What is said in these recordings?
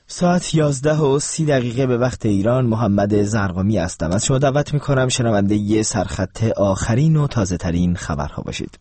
ساعت 11:30 به وقت ایران. محمد زرقامی هستم. از شما دعوت میکنم شنونده ی سرخط آخرین و تازه ترین خبرها باشید.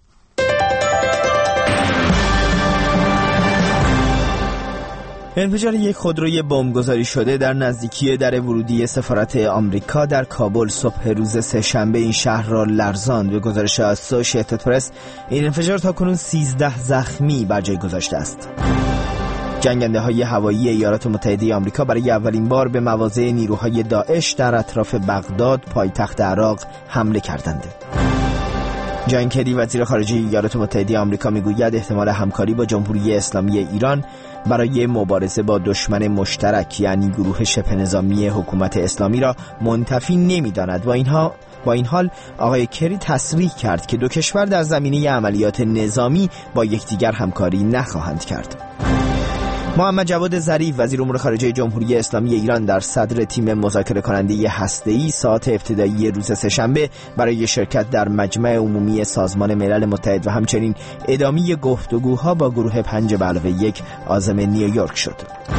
انفجار یک خودروی بمبگذاری شده در نزدیکی در ورودی سفارت آمریکا در کابل صبح روز سه‌شنبه این شهر را لرزاند. به گزارش اسوشییتد پرس این انفجار تاکنون 13 زخمی بر جای گذاشته است. جنگنده‌های هوایی ایالات متحده آمریکا برای اولین بار به مواضع نیروهای داعش در اطراف بغداد پایتخت عراق حمله کردند. جان کری وزیر خارجه ایالات متحده آمریکا میگوید احتمال همکاری با جمهوری اسلامی ایران برای مبارزه با دشمن مشترک یعنی گروه شبه نظامی حکومت اسلامی را منتفی نمی‌داند. با این حال آقای کری تصریح کرد که دو کشور در زمینه عملیات نظامی با یکدیگر همکاری نخواهند کرد. محمد جواد ظریف وزیر امور خارجه جمهوری اسلامی ایران در صدر تیم مذاکره کننده هسته‌ای ساعات ابتدایی روز سه‌شنبه برای شرکت در مجمع عمومی سازمان ملل متحد و همچنین ادامه گفتگوها با گروه 5+1 عازم نیویورک شد.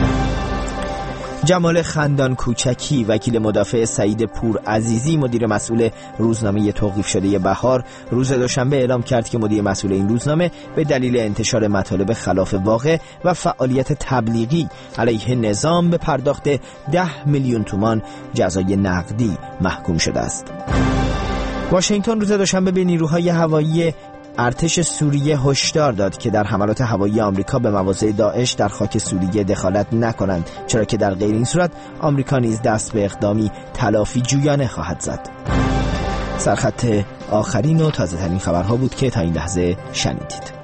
جمال خندان کوچکی وکیل مدافع سعید پور عزیزی مدیر مسئول روزنامه توقیف شده بهار روز دوشنبه اعلام کرد که مدیر مسئول این روزنامه به دلیل انتشار مطالب خلاف واقع و فعالیت تبلیغی علیه نظام به پرداخت 10 میلیون تومان جزای نقدی محکوم شده است. واشنگتن روز دوشنبه به نیروهای هوایی ارتش سوریه هشدار داد که در حملات هوایی آمریکا به مواضع داعش در خاک سوریه دخالت نکنند، چرا که در غیر این صورت آمریکا نیز دست به اقدامی تلافی جویانه خواهد زد. سرخط آخرین و تازه ترین خبرها بود که تا این لحظه شنیدید.